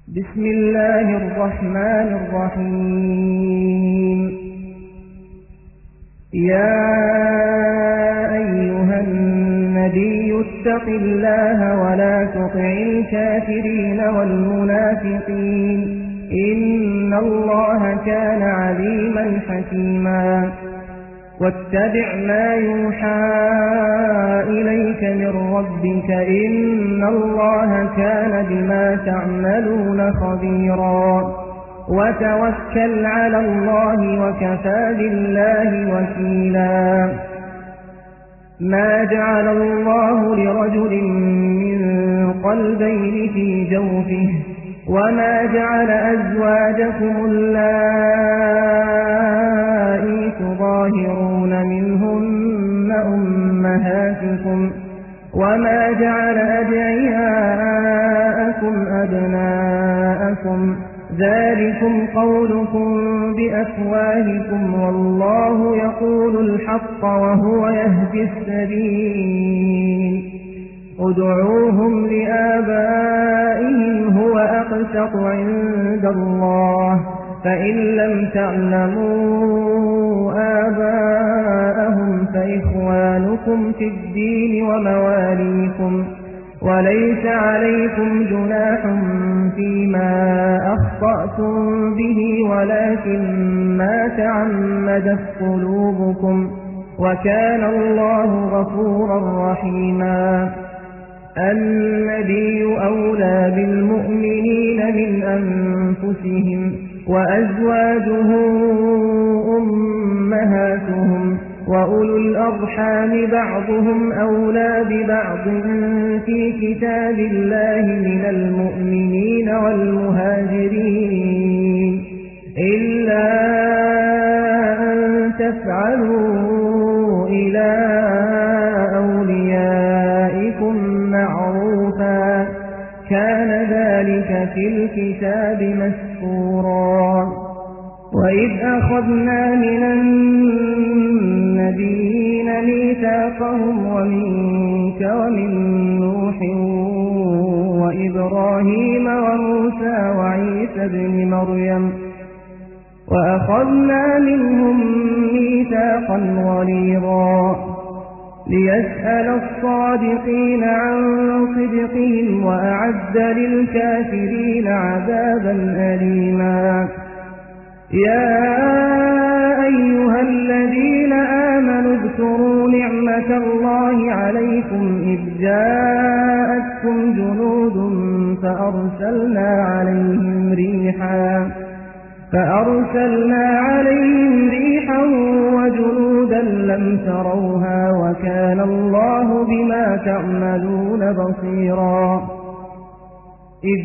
بسم الله الرحمن الرحيم. يا أيها النبي اتق الله ولا تطع الكافرين والمنافقين إن الله كان عليما حكيما. واتبع ما يوحى إليك من ربك إن الله كان بما تعملون خبيرا. وتوكل على الله وكفى بالله وكيلا. ما جعل الله لرجل من قلبين في جوفه وما جعل أزواجكم اللائي تظاهرون منهن أمهاتكم وما جعل أدعياءكم أبناءكم ذلكم قولكم بأفواهكم والله يقول الحق وهو يهدي السبيل. ادعوهم لآبائهم هو أقسط عند الله فإن لم تعلموا آباءهم فإخوانكم في الدين ومواليكم وليس عليكم جناح فيما أخطأتم به ولكن ما تعمدت قلوبكم وكان الله غفورا رحيما. النبي أولى بالمؤمنين من أنفسهم وأزواجه أمهاتهم وأولو الأرحام بعضهم أولى ببعض في كتاب الله من المؤمنين والمهاجرين إلا أن تفعلوا إلى أوليائكم معروفا كان ذلك في الكتاب مسطورا. وإذ أخذنا من النبيين ميثاقهم ومنك ومن نوح وإبراهيم وموسى وعيسى ابن مريم وأخذنا منهم ميثاقا غليظا ليسأل الصادقين عن صدقهم وأعد للكافرين عذابا أليما. يا أيها الذين آمنوا اذكروا نعمة الله عليكم إذ جاءتكم جنود فأرسلنا عليهم ريحا وجنودا لم تروها وكان الله بما تعملون بصيرا. إذ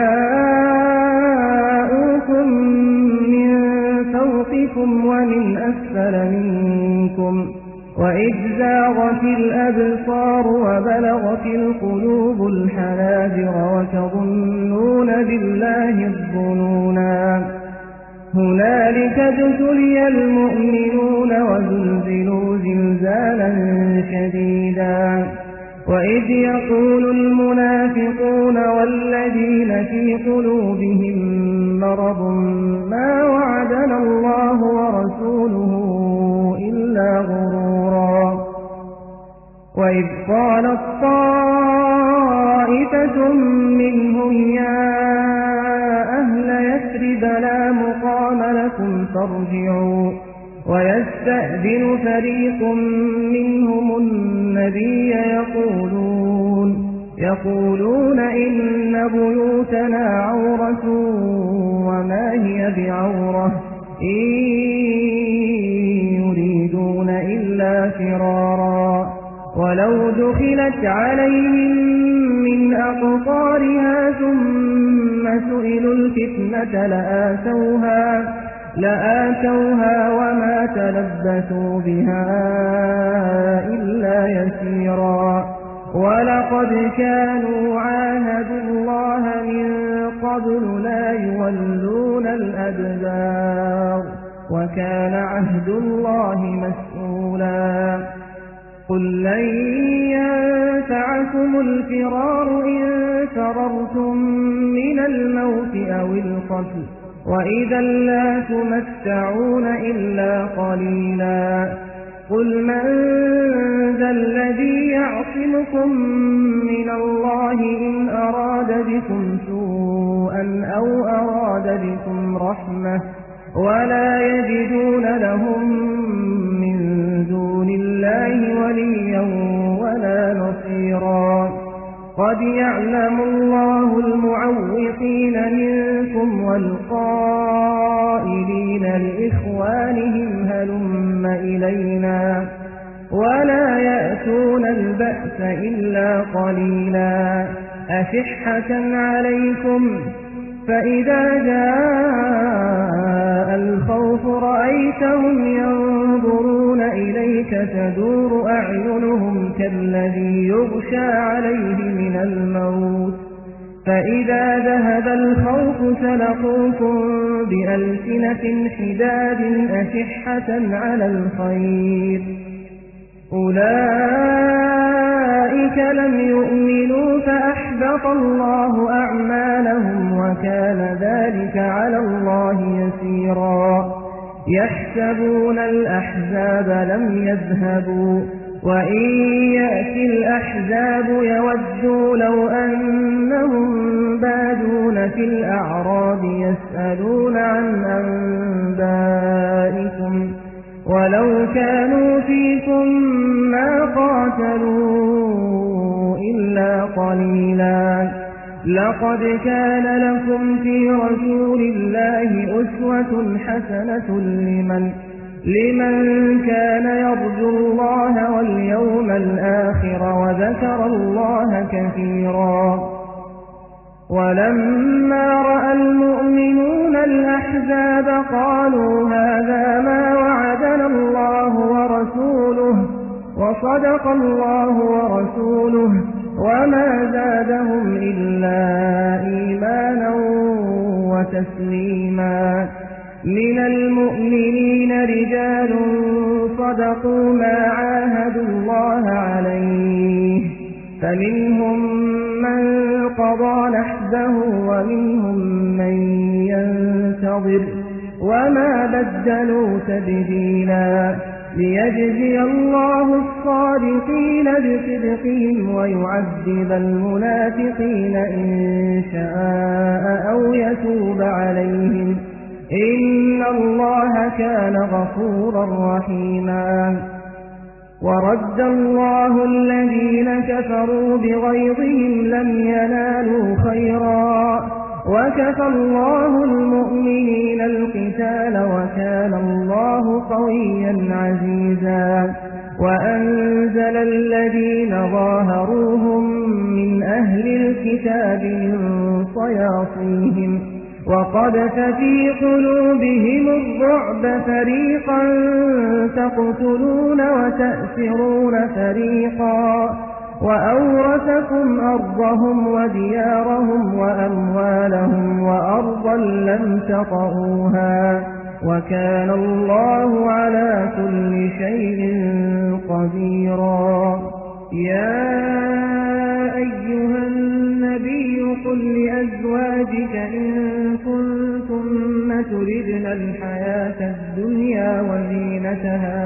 جاءوكم من فوقكم ومن أسفل منكم وإذ زاغت الأبصار وبلغت القلوب الحناجر وتظنون بالله الظنونا. هنالك ابتلي المؤمنون وزلزلوا زلزالا شديدا. وإذ يقول المنافقون والذين في قلوبهم مرض ما وعدنا الله ورسوله إلا غرورا. وإذ قالت طائفة منهم يا أهل يثرب لا مقام لكم فارجعوا ويستأذن فريق منهم النبي يقولون إن بيوتنا عورة وما هي بعورة إن يريدون إلا فرارا ولو دخلت عليهم من أقطارها ثم سئلوا الفتنة لآتوها وما تلبثوا بها إلا يسيرا. ولقد كانوا عاهدوا الله من قبل لا يولون الأدبار وكان عهد الله مسؤولا. قل لن ينفعكم الفرار إن فررتم من الموت أو القتل وإذا لا تمتعون إلا قليلا قل من ذا الذي يعصمكم من الله إن أراد بكم سوءا أو أراد بكم رحمة ولا يجدون لهم من دون الله وليا ولا نصيرا قد يعلم الله المعوقين منكم والقائلين لإخوانهم هلم إلينا ولا يأتون البأس إلا قليلا أشحة عليكم فإذا جاء الخوف رأيتهم ينظرون إليك تدور أعينهم كالذي يغشى عليه من الموت فإذا ذهب الخوف سلقوكم بألسنة حداد أشحة على الخير أولئك لم يؤمنوا فأحبط الله أعمالهم وكان ذلك على الله يسيرا يحسبون الأحزاب لم يذهبوا وإن يأتي الأحزاب يودوا لو أنهم بادون في الأعراب يسألون عن أنبائكم ولو كانوا فيكم ما قاتلوا إلا قليلا لقد كان لكم في رسول الله أسوة حسنة لمن كان يرجو الله واليوم الآخر وذكر الله كثيرا ولما رأى المؤمنون الأحزاب قالوا هذا ما وعدنا الله ورسوله وصدق الله ورسوله وما زادهم إلا إيمانا وتسليما من المؤمنين رجال صدقوا ما عاهدوا الله عليه فمنهم من قضى نحبه ومنهم من ينتظر وما بدلوا تبديلا ليجزي الله الصادقين بصدقهم ويعذب المنافقين إن شاء أو يتوب عليهم إن الله كان غفورا رحيما ورد الله الذين كفروا بغيظهم لم ينالوا خيرا وكفى الله المؤمنين القتال وكان الله قويا عزيزا وأنزل الذين ظاهروهم من أهل الكتاب من صياصيهم وقذف في قلوبهم الرعب فريقا تقتلون وتأسرون فريقا وأورثكم أرضهم وديارهم وأموالهم وأرضا لم تطئوها وكان الله على كل شيء قديرا يا أيها النبي قل لأزواجك إن كنتن تردن الحياة الدنيا وزينتها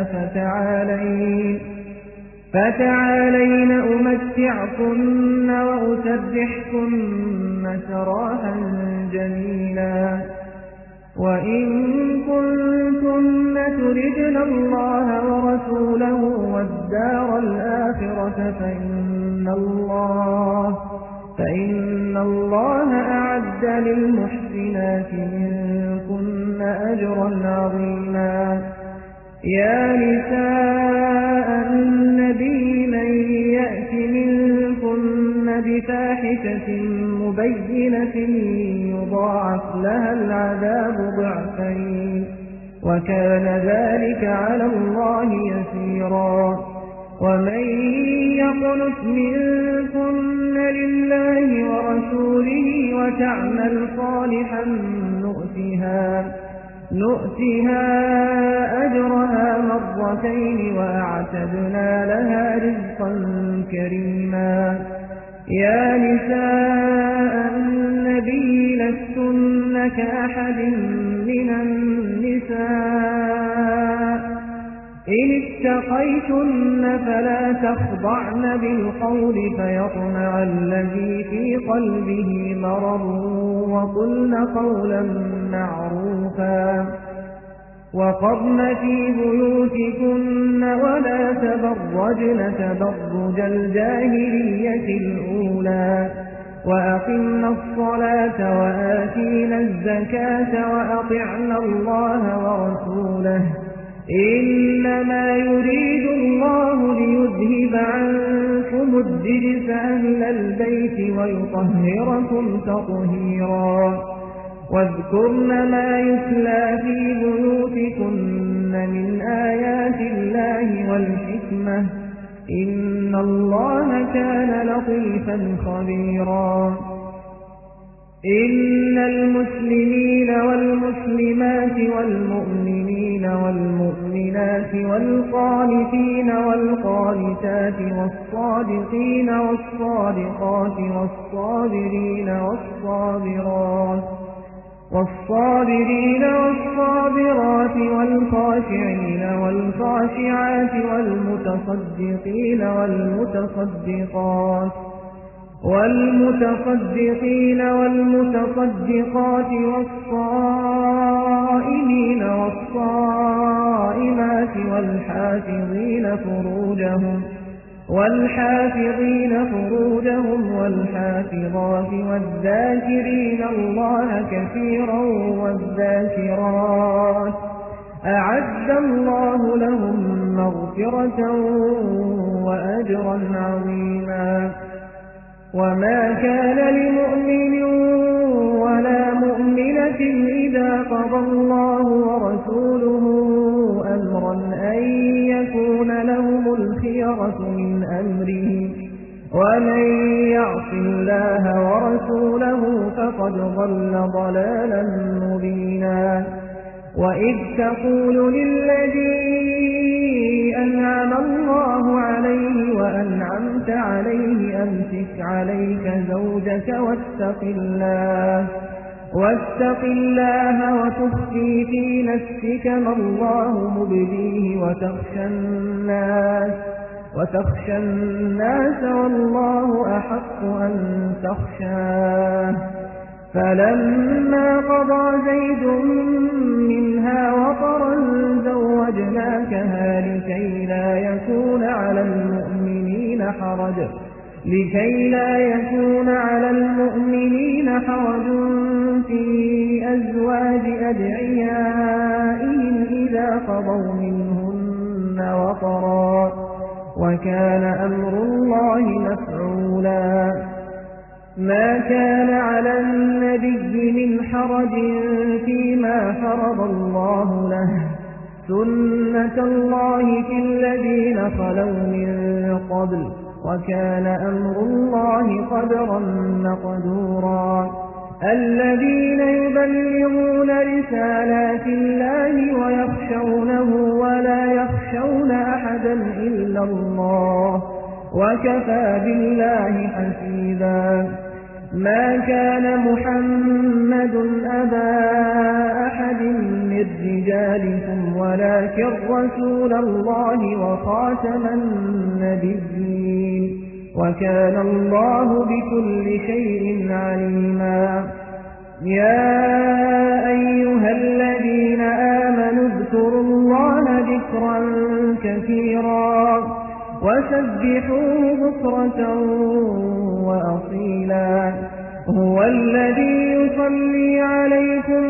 فتعالين أمتعكن وأسرحكن سراحا جميلا وإن كنتن تردن الله ورسوله والدار الآخرة فإن الله أعد للمحسنات منكن أجرا عظيما يا نساء النبي من يأت منكن بفاحشة مبينة يضاعف لها العذاب ضعفين وكان ذلك على الله يسيرا ومن يقنت منكن لله ورسوله وتعمل صالحا نؤتها أجرها مرتين وأعتدنا لها رزقا كريما يا نساء النبي كأحد من النساء إن اتقيتن فلا تخضعن بالقول فيطمع الذي في قلبه مرض وقلن قولا معروفا وقرن في بيوتكن ولا تبرجن تبرج الجاهلية الأولى وأقمنا الصلاة وآتينا الزكاة وأطعنا الله ورسوله إنما يريد الله ليذهب عنكم الرجس أهل البيت ويطهركم تطهيرا واذكرن ما يتلى في بيوتكن من آيات الله والحكمة إن الله كان لطيفا خبيرا إن المسلمين والمسلمات والمؤمنين والمؤمنات والقانتين والقانتات والصادقين والصادقات والصابرين والصابرات والخاشعين والخاشعات والمتصدقين والمتصدقات والصائمين والصائمات والحافظين فروجهم والحافظات والذاكرين الله كثيرا والذاكرات أعد الله لهم مغفرة وأجرا عظيما وما كان لمؤمن ولا مؤمنة إذا قضى الله ورسوله أمرا أن يكون لهم الخيرة من أمره ومن يعص الله ورسوله فقد ضل ضلالا مبينا وإذ تقول للذي أنعم الله عليه وأنعمت عليه أمسك عليك زوجك واتق الله وتخفي في نفسك ما الله مبديه وتخشى الناس والله أحق أن تخشاه فلما قضى زيد منها وطرا زوجناكها لكي لا يكون على المؤمنين حرج في أزواج أدعيائهم إذا قضوا منهن وطرا وكان أمر الله مفعولا ما كان على النبي من حرج فيما فرض الله له سنة الله في الذين خلوا من قبل وكان أمر الله قدرا مقدورا الذين يبلغون رسالات الله ويخشونه ولا يخشون أحدا إلا الله وكفى بالله حسيبا ما كان محمد أبا أحد من رجالكم ولكن رسول الله وخاتم النبيين وكان الله بكل شيء عليما يا أيها الذين آمنوا اذكروا الله ذكرا كثيرا وسبحوه بكرة وأصيلا هو الذي يصلي عليكم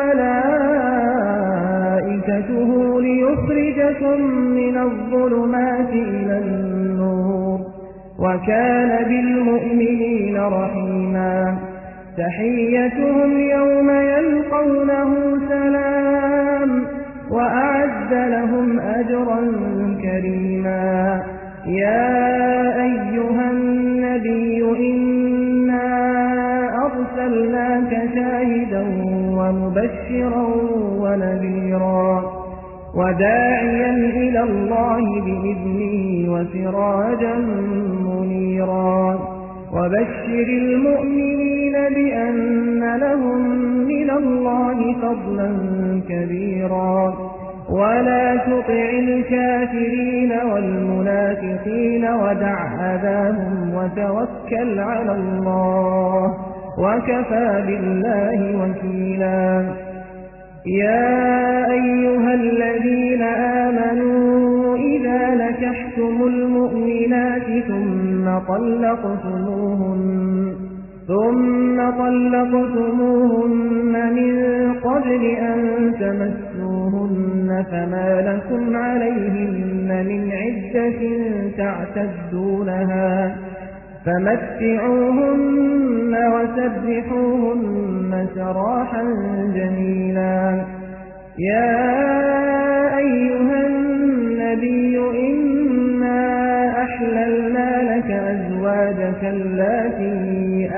وملائكته ليخرجكم من الظلمات إلى النور وكان بالمؤمنين رحيما تحيتهم يوم يلقونه سلام وأعد لهم أجرا كريما يا أيها النبي إنا أرسلناك شاهدا ومبشرا ونذيرا وداعيا إلى الله بإذنه وسراجا منيرا وبشر المؤمنين بأن لهم من الله فضلا كبيرا ولا تطع الكافرين والمنافقين ودع أذاهم وتوكل على الله وكفى بالله وكيلا يا أيها الذين آمنوا إذا نكحتم المؤمنات ثم طلقتموهن من قبل أن تمسوهن فما لكم عليهن من عدة تعتدونها فمتعوهن وسرحوهن سراحا جميلا يا أيها النبي إنا أحللنا لك أزواجك اللاتي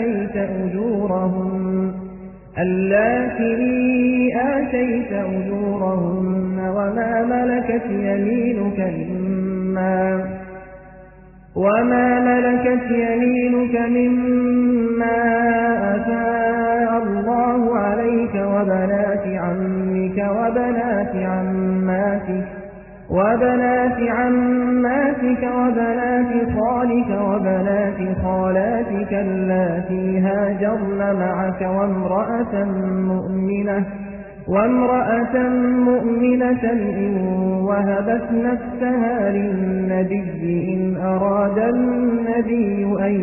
آتيت أجورهن وما ملكت يمينك مما أفاء الله عليك وبنات عمك وبنات عماتك وبنات خالك وبنات خالاتك اللاتي هاجرن معك وامرأة مؤمنة إن وهبت نفسها للنبي إن أراد النبي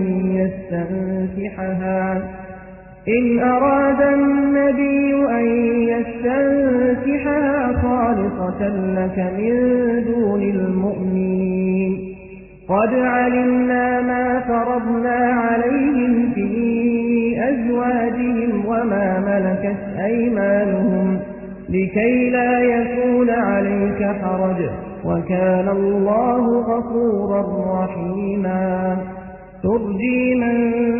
أن يستنكحها خالصة لك من دون المؤمنين قد علمنا ما فرضنا عليهم في أزواجهم وما ملكت أيمانهم لكي لا يكون عليك حرج وكان الله غفورا رحيما ترجي من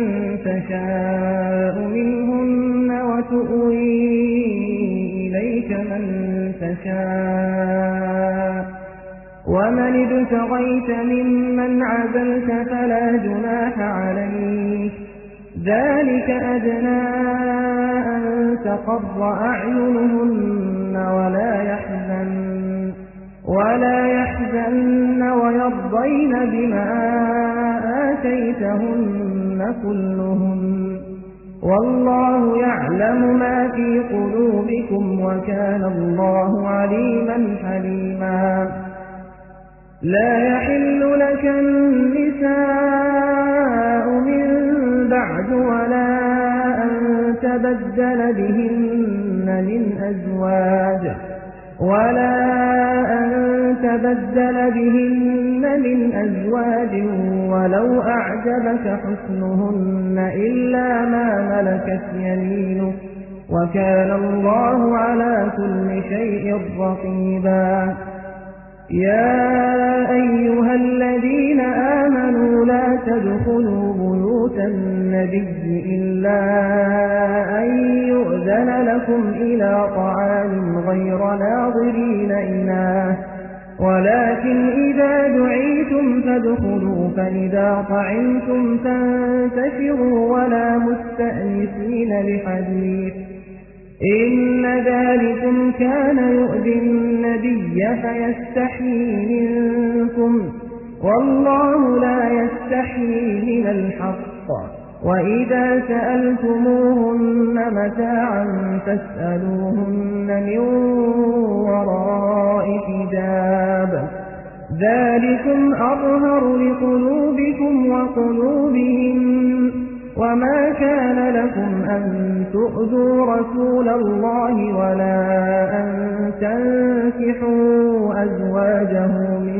تشاء منهن وتؤوي إليك من تشاء ومن ابتغيت ممن عزلت فلا جناح عليك ذلك أدنى أن تقر أعينهن ولا يحزن ويرضين بما آتيتهن كلهن والله يعلم ما في قلوبكم وكان الله عليما حليما لا يحل لك النساء من بعد ولا أن تبدل بهن من أزواج ولو أعجبك حسنهن إلا ما ملكت يمينك وكان الله على كل شيء رقيبا يا أيها الذين آمنوا لا تدخلوا بيوت النبي إلا أن يؤذن لكم إلى طعام غير ناظرين إناه ولكن إذا دعيتم فادخلوا فإذا طعمتم فانتشروا ولا مستأنسين لحديث إن ذلكم كان يؤذي النبي فيستحيي منكم والله لا يستحيي من الحق وإذا سألتموهن متاعا فاسألوهن من وراء حجاب ذلكم أظهر لقلوبكم وقلوبهم وما كان لكم أن تؤذوا رسول الله ولا أن تنكحوا أزواجه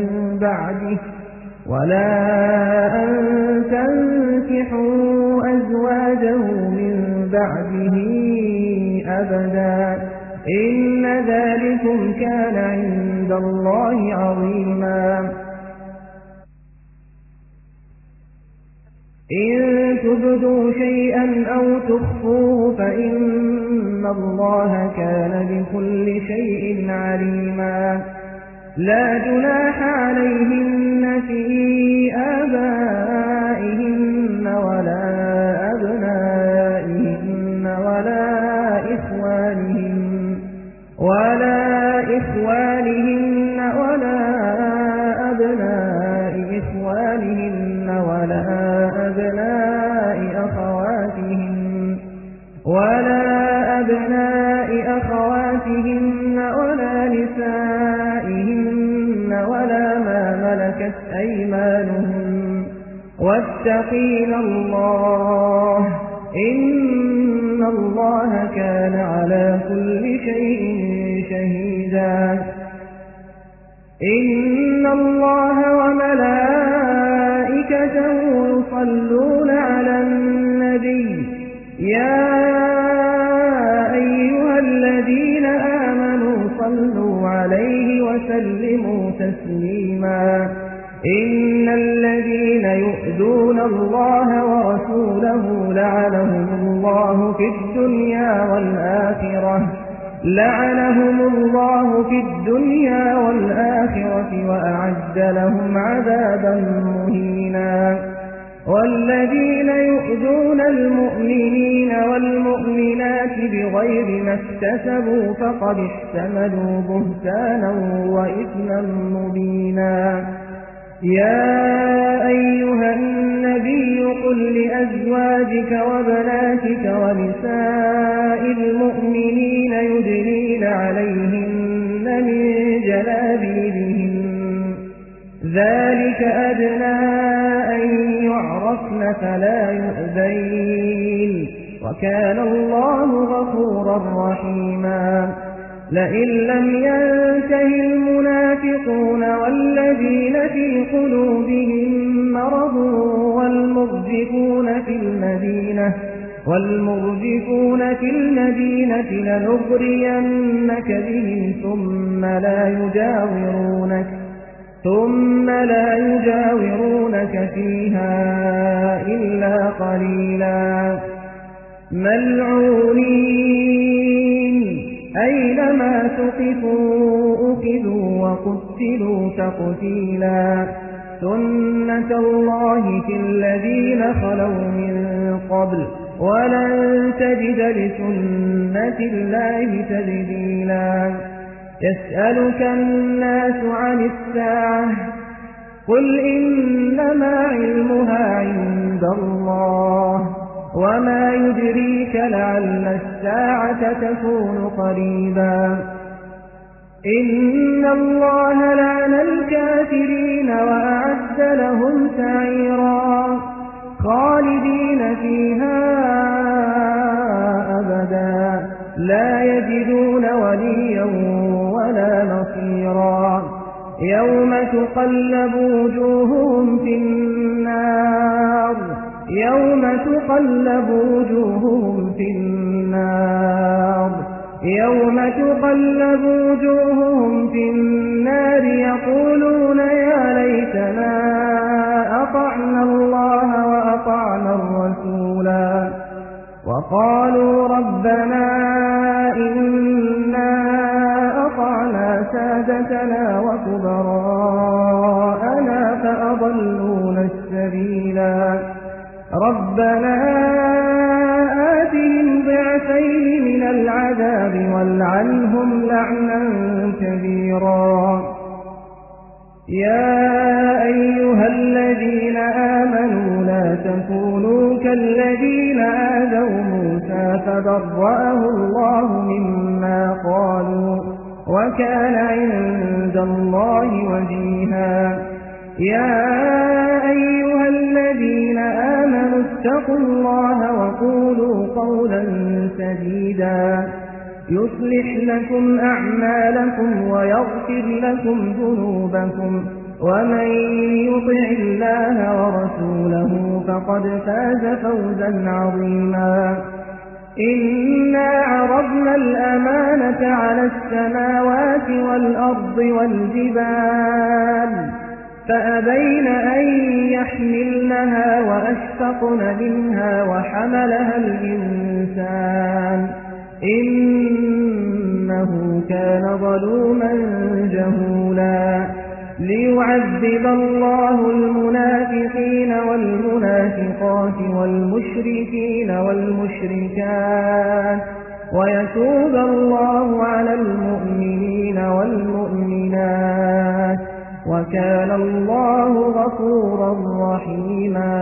من بعده أبدا إن ذلكم كان عند الله عظيما إن تبدوا شيئا أو تخفوه فإن الله كان بكل شيء عليما لا جناح عليهن في آبائهن ولا أبنائهن ولا أبناء أخواتهن ولا نسائهن ولا ما ملكت أيمانهن واتقين الله إن الله كان على كل شيء شهيدا إن الله وملائكته يصلون على النبي يا أيها الذين آمنوا صلوا عليه وسلموا تسليما إن الذين يؤذون الله ورسوله لعنهم الله في الدنيا والآخرة وأعد لهم عذابا مهينا والذين يؤذون المؤمنين والمؤمنات بغير ما اكتسبوا فقد احتملوا بهتانا وإثما مبينا يا أيها النبي قل لأزواجك وبناتك ونساء المؤمنين يدنين عليهن من جلابيبهن ذلك أدنى أن يعرفن فلا يؤذين وكان الله غفورا رحيما لئن لم ينته المنافقون والذين في قلوبهم مرض والمرجفون في المدينة لنغرينك بهم ثم لا يجاورونك فيها إلا قليلا ملعونين أينما ثقفوا أخذوا وقتلوا تقتيلا سنة الله في الذين خلوا من قبل ولن تجد لسنة الله تبديلا يسألك الناس عن الساعة قل إنما علمها عند الله وما يدريك لعل الساعة تكون قريبا إن الله لعن الكافرين وأعد لهم سعيرا خالدين فيها أبدا لا يجدون وليا ولا نصيرا يوم تقلب وجوههم في النار يقولون يا ليتنا أطعنا الله وأطعنا الرسولا وقالوا ربنا إنا أطعنا سادتنا وكبراءنا فأضلونا السبيلا ربنا آتهم ضعفين من العذاب والعنهم لعنا كبيرا يا أيها الذين آمنوا لا تكونوا كالذين آذوا موسى فبرأه الله مما قالوا وكان عند الله وجيها يا أيها الذين آمنوا اتقوا الله وقولوا قولا سديدا يصلح لكم أعمالكم ويغفر لكم ذنوبكم ومن يطع الله ورسوله فقد فاز فوزا عظيما إنا عرضنا الأمانة على السماوات والأرض والجبال فأبين أن يحملنها وأشفقن منها وحملها الإنسان إنه كان ظلوما جهولا ليعذب الله المنافقين والمنافقات والمشركين والمشركات ويتوب الله على المؤمنين والمؤمنات وكان الله غفورا رحيما